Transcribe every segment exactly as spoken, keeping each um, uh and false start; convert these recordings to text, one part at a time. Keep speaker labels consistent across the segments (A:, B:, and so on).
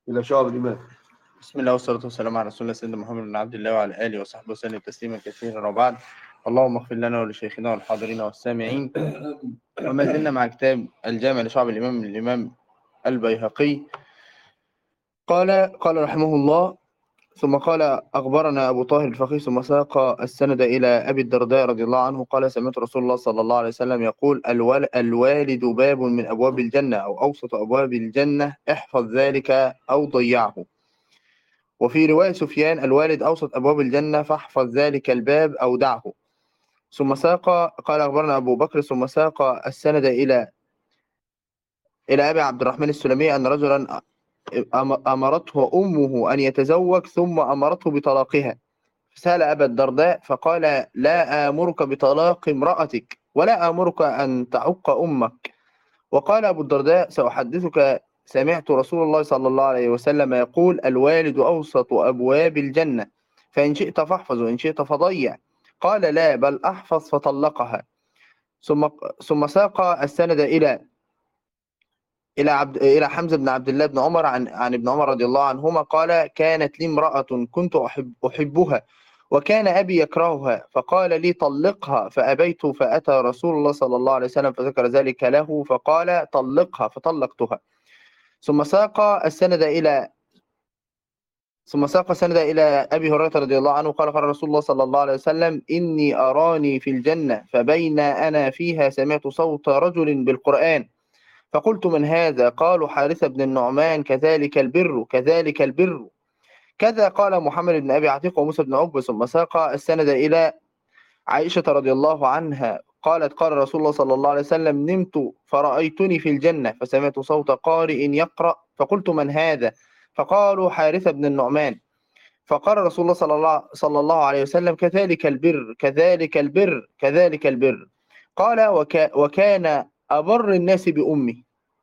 A: إلى شعب الإيمان.
B: بسم الله والصلاة والسلام على رسول الله سيدنا محمد بن عبد الله وعلى آله وصحبه وسلم تسليما كثيرا، وبعد. اللهم اغفر لنا ولشيخنا والحاضرين والسامعين. وما زلنا مع كتاب الجامع لشعب الإمام من الإمام البيهقي. قال قال رحمه الله: ثم قال: أخبرنا أبو طاهر الفقيه، ثم ساق السند إلى أبي الدرداء رضي الله عنه قال: سمعت رسول الله صلى الله عليه وسلم يقول: الوال الوالد باب من أبواب الجنة، أو أوسط أبواب الجنة، احفظ ذلك أو ضيعه. وفي رواية سفيان: الوالد أوسط أبواب الجنة، فاحفظ ذلك الباب أو دعه. ثم ساق قال: أخبرنا أبو بكر، ثم ساق السند إلى إلى أبي عبد الرحمن السلمي أن رجلا أمرته أمه أن يتزوج، ثم أمرته بطلاقها، فسأل أبا الدرداء فقال: لا آمرك بطلاق امرأتك، ولا آمرك أن تعق أمك. وقال أبو الدرداء: سأحدثك، سمعت رسول الله صلى الله عليه وسلم يقول: الوالد أوسط أبواب الجنة، فإن شئت فاحفظ وإن شئت فضيع. قال: لا، بل أحفظ، فطلقها. ثم ثم ساق السند إلى إلى عبد إلى حمزة بن عبد الله بن عمر عن عن ابن عمر رضي الله عنهما قال: كانت لي امرأة كنت أحب أحبها، وكان أبي يكرهها، فقال لي: طلقها، فأبيت، فأتى رسول الله صلى الله عليه وسلم فذكر ذلك له، فقال: طلقها، فطلقتها. ثم ساق السند إلى ثم ساق السند إلى أبي هريرة رضي الله عنه قال: قال رسول الله صلى الله عليه وسلم: إني أراني في الجنة، فبين أنا فيها سمعت صوت رجل بالقرآن، فقلت: من هذا؟ قالوا: حارثة بن النعمان. كذلك البر، كذلك البر. كذا قال محمد بن أبي عتيق وموسى بن عقبة. ثم ساق السند إلى عائشة رضي الله عنها قالت: قال رسول الله صلى الله عليه وسلم: نمت فرأيتني في الجنة، فسمعت صوت قارئ يقرأ، فقلت: من هذا؟ فقالوا: حارثة بن النعمان. فقال رسول الله صلى الله صلى الله عليه وسلم: كذلك البر، كذلك البر، كذلك البر. قال: وكا وكان أبر الناس بأمي.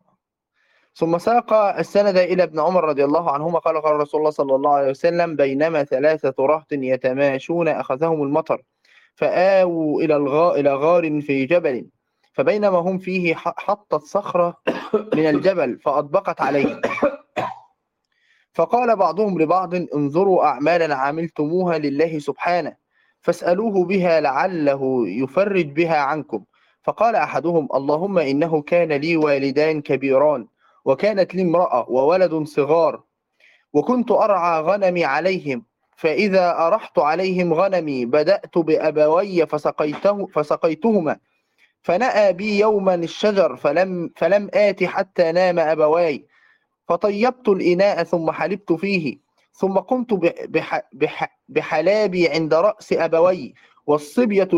B: ثم ساق السند إلى ابن عمر رضي الله عنهما قال: قال رسول الله صلى الله عليه وسلم: بينما ثلاثة رهط يتماشون أخذهم المطر، فآووا إلى الغار إلى غار في جبل، فبينما هم فيه حطت صخرة من الجبل فأطبقت عليهم، فقال بعضهم لبعض: انظروا أعمالا عملتموها لله سبحانه، فاسألوه بها لعله يفرج بها عنكم. فقال أحدهم: اللهم إنه كان لي والدان كبيران، وكانت لي امرأة وولد صغار، وكنت أرعى غنمي عليهم، فإذا أرحت عليهم غنمي بدأت بأبوي فسقيته فسقيتهما، فنأى بي يوما الشجر فلم, فلم آت حتى نام أبواي، فطيبت الإناء ثم حلبت فيه، ثم قمت بح بح بحلابي عند رأس أبوي، والصبية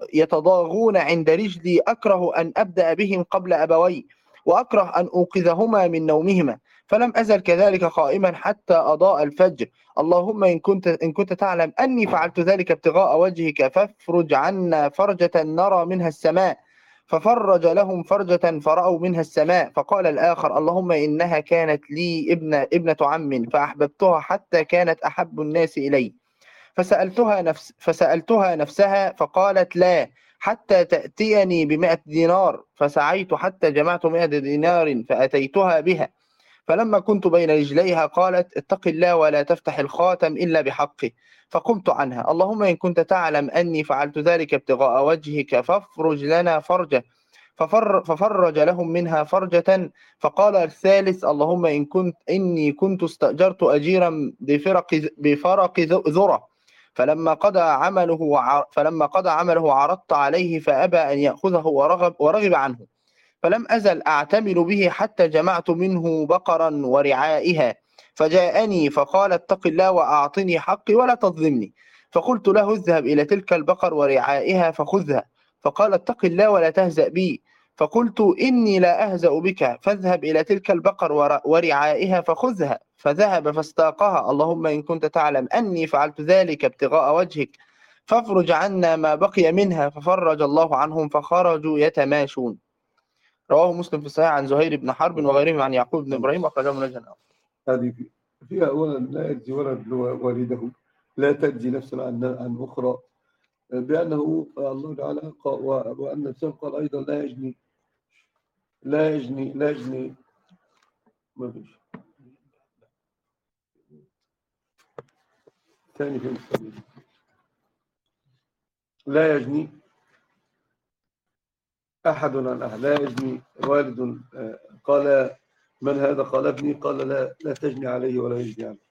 B: يتضاغون عند رجلي، أكره أن أبدأ بهم قبل أبوي، وأكره أن أوقظهما من نومهما، فلم أزل كذلك قائما حتى أضاء الفجر. اللهم إن كنت إن كنت تعلم أني فعلت ذلك ابتغاء وجهك، فافرج عنا فرجة نرى منها السماء. ففرج لهم فرجة فرأوا منها السماء. فقال الآخر: اللهم إنها كانت لي ابنة, ابنة عم، فأحببتها حتى كانت أحب الناس إلي، فسألتها, نفس فسألتها نفسها فقالت: لا، حتى تأتيني بمئة دينار، فسعيت حتى جمعت مئة دينار فأتيتها بها، فلما كنت بين رجليها قالت: اتق الله ولا تفتح الخاتم إلا بحقه، فقمت عنها. اللهم إن كنت تعلم أني فعلت ذلك ابتغاء وجهك، فافرج لنا فرجة، ففر ففرج لهم منها فرجة. فقال الثالث: اللهم إن كنت إني كنت استأجرت أجيرا بفرق بفرق ذرة، فلما قضى عمله فلما قضى عمله عرضت عليه فأبى أن يأخذه ورغب ورغب عنه، فلم أزل أعتمل به حتى جمعت منه بقرا ورعائها، فجاءني فقال: اتق الله وأعطني حقي ولا تظلمني. فقلت له: اذهب إلى تلك البقر ورعائها فخذها. فقال: اتق الله ولا تهزأ بي. فقلت: إني لا أهزأ بك، فاذهب إلى تلك البقر ورعائها فخذها. فذهب فاستاقها. اللهم إن كنت تعلم أني فعلت ذلك ابتغاء وجهك، فافرج عنا ما بقي منها. ففرج الله عنهم فخرجوا يتماشون. رواه مسلم في الصحيح عن زهير بن حرب وغيرهم عن يعقوب بن إبراهيم، أخرجه من وجه آخر.
A: هذه فيها أولا لا يجزي ولد والده، لا تجزي نفسا عن عن أخرى، بأنه الله تعالى وأن الإنسان قال أيضا: لا يجني لا يجني لا يجني ما فيش ثاني في السبيل. لا يجني أحد عن أحد، لا يجني والد قال من هذا؟ قال ابني. قال لا لا تجني عليه ولا يجني عليه.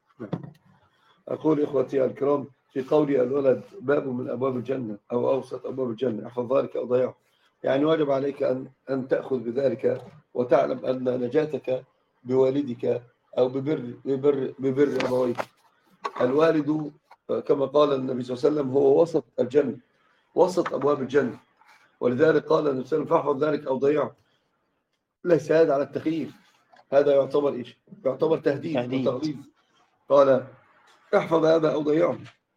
A: أقول إخوتي الكرام في قولي الولد باب من أبواب الجنة أو أوسط أبواب الجنة، احفظ ذلك أو ضيعه، يعني واجب عليك أن أن تأخذ بذلك وتعلم أن نجاتك بوالدك أو ببر ببر ببر أبويك. الوالد كما قال النبي صلى الله عليه وسلم هو وسط الجنة، وسط أبواب الجنة، ولذلك قال النبي صلى الله عليه وسلم فاحفظ ذلك أو ضيعه. ليس هذا على التخيير، هذا يعتبر إيش؟ يعتبر تهديد, تهديد. وتغليظ. قال احفظ هذا أو ضيعه.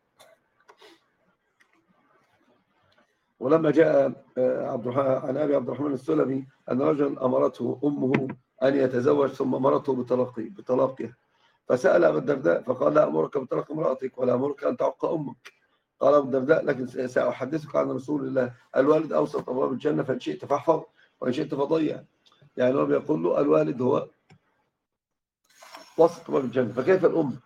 A: ولما جاء عبد الرحمن عن أبي عبد الرحمن السلمي أن رجلا أمرته أمه أن يتزوج ثم أمرته بطلاقه بطلاقها، فسأل أبا الدرداء فقال لا أمرك بطلاق امرأتك ولا أمرك أن تعق أمك. قال أبو الدرداء لكن سأحدثك عن رسول الله الوالد أوسط أبواب الجنة فإن شئت فاحفظ وإن شئت فضيع. يعني هو بيقول له الوالد هو وسط أبواب الجنة، فكيف الأم؟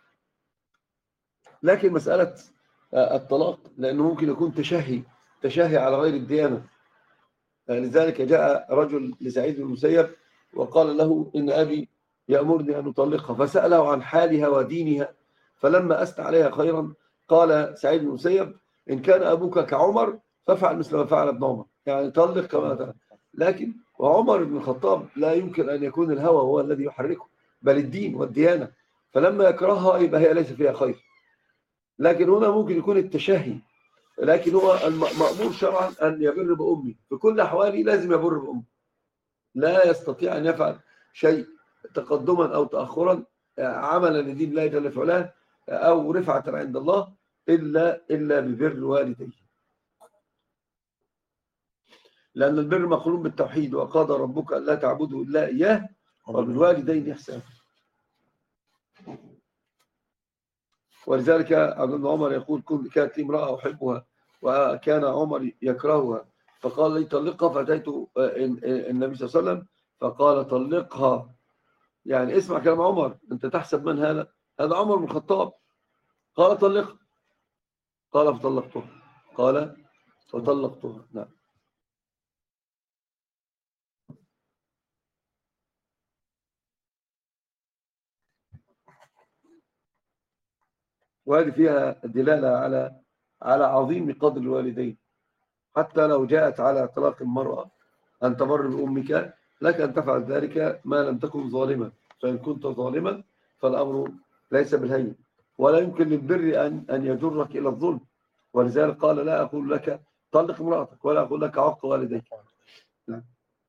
A: لكن مسألة الطلاق لأنه ممكن يكون تشهي تشهي على غير الديانة. لذلك جاء رجل لسعيد بن المسيب وقال له إن أبي يأمرني أن أطلقها، فسأله عن حالها ودينها، فلما أثنى عليها خيرا قال سعيد بن المسيب إن كان أبوك كعمر فافعل مثل ما فعل ابن عمر، يعني طلق كما فعل. لكن وعمر بن الخطاب لا يمكن أن يكون الهوى هو الذي يحركه بل الدين والديانة، فلما يكرهها يبقى هي ليس فيها خير. لكن هنا ممكن يكون التشهي، لكن هو المأمور شرعا أن يبر بأمي في كل أحواله، لازم يبر بأمي، لا يستطيع أن يفعل شيء تقدما أو تأخرا عملا لدين الله جل في علاه أو رفعة عند الله إلا إلا ببر والديه، لأن البر مقرون بالتوحيد وقضى ربك ألا تعبدوا إلا إياه وبالوالدين إحسانا. ولذلك عبد الله عمر يقول كانت لي امرأة أحبها وكان عمر يكرهها فقال لي طلقها، فأتيت النبي صلى الله عليه وسلم فقال طلقها. يعني اسمع كلام عمر، أنت تحسب من هذا؟ هذا عمر بن الخطاب. قال طلقها، قال فطلقتها، قال فطلقتها. نعم. وهذه فيها دلالة على على عظيم قدر الوالدين، حتى لو جاءت على طلاق المرأة أن تبر بأمك لك أن تفعل ذلك ما لم تكن ظالما، فإن كنت ظالما فالأمر ليس بالهين، ولا يمكن للبر أن أن يجرك إلى الظلم. ولذلك قال لا أقول لك طلق امرأتك ولا أقول لك عق والديك. لا.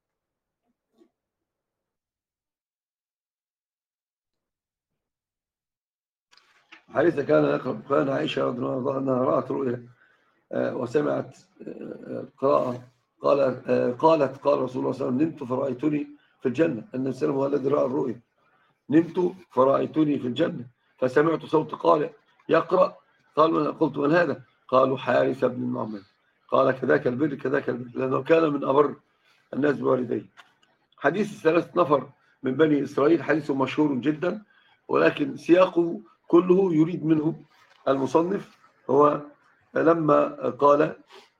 A: حديث كان يقرأ كان عائشة رضي الله عنها أنها رأت رؤيا وسمعت القراءة، قال قالت قال رسول الله صلى الله عليه وسلم نمت فرأيتني في الجنة. النبي صلى الله عليه وسلم هو الذي رأى الرؤيا. نمت فرأيتني في الجنة فسمعت صوت قارئ يقرأ، قال قلت من هذا؟ قالوا حارث بن النعمان. قال كذاك البر كذاك البر، لأنه كان من أبر الناس بوالديه. حديث الثلاث نفر من بني إسرائيل حديث مشهور جدا، ولكن سياقه كله يريد منه المصنف هو لما قال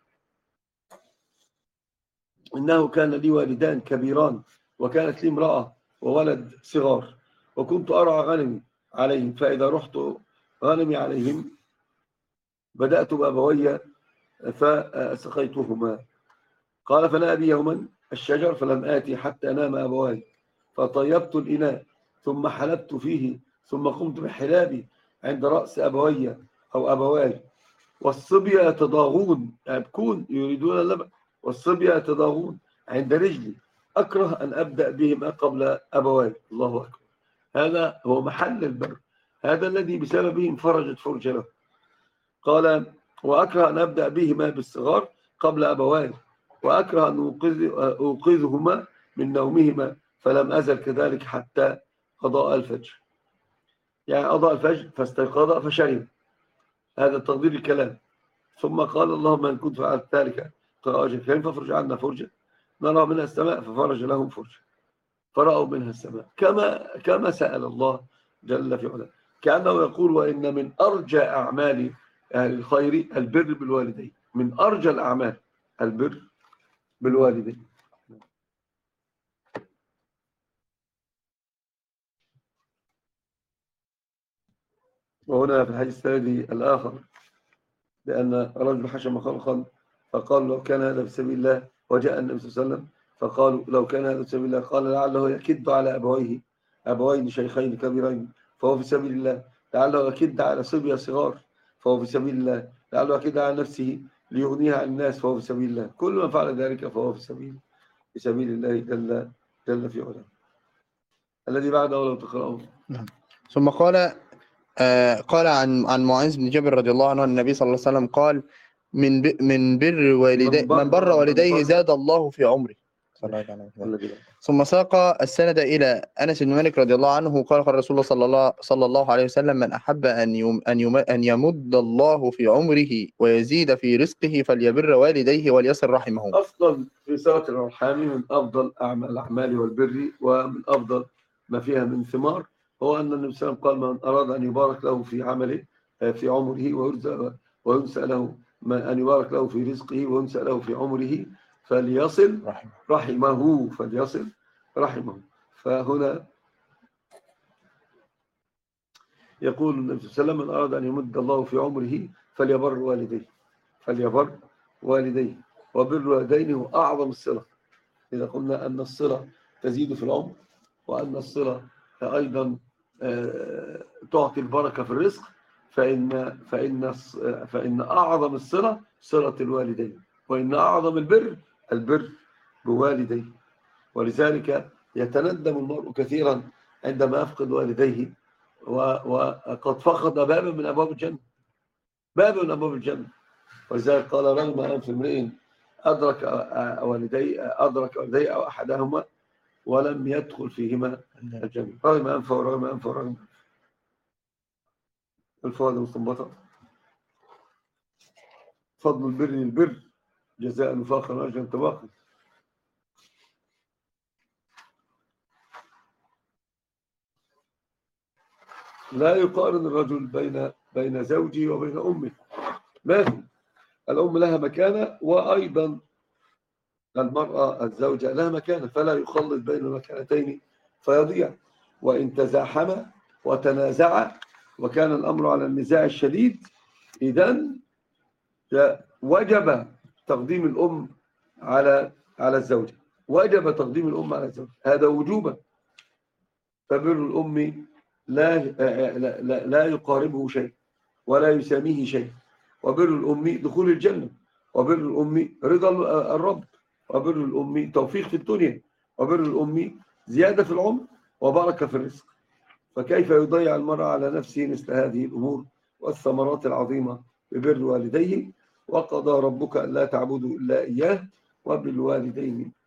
A: إنه كان لي والدان كبيران وكانت لي امرأة وولد صغار وكنت أرعى غنمي عليهم، فإذا رحت غنمي عليهم بدأت بأبوي فسقيتهما. قال فنأبي يوما الشجر فلم آتي حتى نام أبواي فطيبت الإناء ثم حلبت فيه ثم قمت بحلابي عند رأس أبوي أو أبواي والصبية يتضاغون يبكون يريدون اللبن والصبية يتضاغون عند رجلي أكره أن أبدأ بهما قبل أبواي. الله أكبر، هذا هو محل البر، هذا الذي بسببه انفرجت فرجة له. قال وأكره أن أبدأ بهما بالصغار قبل أبواي وأكره أن أوقظهما من نومهما فلم أزل كذلك حتى قضاء الفجر، يعني قضاء الفجر فاستيقظ فشرب. هذا تقدير الكلام. ثم قال اللهم إن كنت فعلت ذلك قراءة كريم فافرج عنا فرجة نرى منها السماء، ففرج لهم فرجة فرأوا منها السماء كما كما سأل الله جل في علاه. كأنه يقول وإن من أرجى أعمال أهل الخير البر بالوالدين، من أرجى الأعمال البر بالوالدين. وهنا في الحديث الثاني الآخر لأن رجل حشم خلقا فقال لو كان هذا في سبيل الله، وجاء النبي صلى الله عليه وسلم فقالوا لو كان هذا في سبيل الله، قال لعله يكد على أبويه أبوين شيخين كبيرين فهو في سبيل الله، لعله يكد على صبية صغار فهو في سبيل الله، لعله يكد على نفسه ليغنيها عن الناس فهو في سبيل الله، كل من فعل ذلك فهو في سبيل في سبيل الله جل جل في علاه. الذي بعده لو تقرأه.
B: ثم قال آه قال عن عن معاذ بن جبل رضي الله عنه النبي صلى الله عليه وسلم قال من ب من بر والديه من بر والديه زاد الله في عمره. ثم ساق السند إلى أنس بن مالك رضي الله عنه قال قال رسول الله صلى الله صلى الله عليه وسلم من أحب أن يم أن يم أن يمد الله في عمره ويزيد في رزقه فليبر والديه وليصل رحمه.
A: أصلا في صلة الأرحام من أفضل أعمال الأعمال والبر، ومن أفضل ما فيها من ثمار هو أن النبي صلى الله عليه وسلم قال من أراد أن يبارك له في عمله في عمره ويرزق وينسأ له أن يبارك له في رزقه وينسأ له في عمره فليصل رحمه فليصل رحمه. فهنا يقول النبي صلى الله عليه وسلم من أراد أن يمد الله في عمره فليبر والديه فليبر والديه وبر الوالدين هو أعظم الصلة. إذا قلنا أن الصلة تزيد في العمر وأن الصلة أيضا تعطي البركة في الرزق، فإن فإن فإن أعظم الصلة صلة الوالدين، وإن أعظم البر البر بوالديه. ولذلك يتندم المرء كثيرا عندما يفقد والديه وقد فقد بابا من أبواب الجنة، بابا من أبواب الجنة. ولذلك قال رغم أنف امرئ أدرك والديه أدرك والديه أو أحدهما ولم يدخل فيهما الجنة. رغم أنفه ورغم أنفه ورغم أنفه. الفوائد المستنبطة: فضل البر للبر جزاء وفاقا وأجرا طباقا. لا يقارن الرجل بين بين زوجه وبين أمه، ما في. الأم لها مكانة وأيضا المرأة الزوجة لها مكانة، فلا يخلط بين المكانتين فيضيع. وإن تزاحما وتنازعا وكان الأمر على النزاع الشديد إذن وجب تقديم الأم على على الزوجة، وجب تقديم الأم على الزوجة، هذا وجوبا. فبر الأم لا لا لا, لا يقاربه شيء ولا يساميه شيء. وبر الأم دخول الجنة، وبر الأم رضا الرب، وبر الأم توفيق في الدنيا، وبر الأم زيادة في العمر وبركة في الرزق. فكيف يضيع المرء على نفسه مثل هذه الأمور والثمرات العظيمة ببر والديه؟ وقضى ربك ألا تعبدوا إلا إياه وبالوالدين